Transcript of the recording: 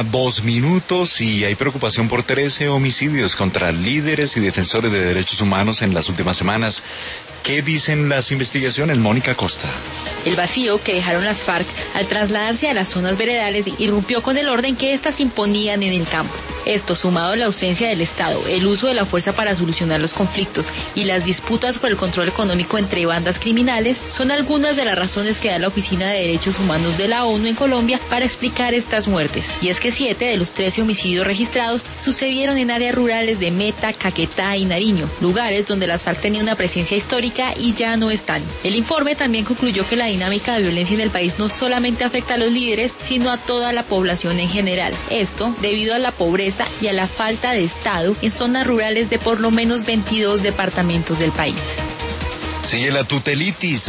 2 minutos y hay preocupación por 13 homicidios contra líderes y defensores de derechos humanos en las últimas semanas. ¿Qué dicen las investigaciones, Mónica Costa? El vacío que dejaron las FARC al trasladarse a las zonas veredales irrumpió con el orden que éstas imponían en el campo. Esto, sumado a la ausencia del Estado, el uso de la fuerza para solucionar los conflictos y las disputas por el control económico entre bandas criminales, son algunas de las razones que da la Oficina de Derechos Humanos de la ONU en Colombia para explicar estas muertes. Y es que 7 de los 13 homicidios registrados sucedieron en áreas rurales de Meta, Caquetá y Nariño, lugares donde las FARC tenían una presencia histórica y ya no están. El informe también concluyó que la dinámica de violencia en el país no solamente afecta a los líderes, sino a toda la población en general. Esto debido a la pobreza y a la falta de Estado en zonas rurales de por lo menos 22 departamentos del país. Sigue la tutelitis.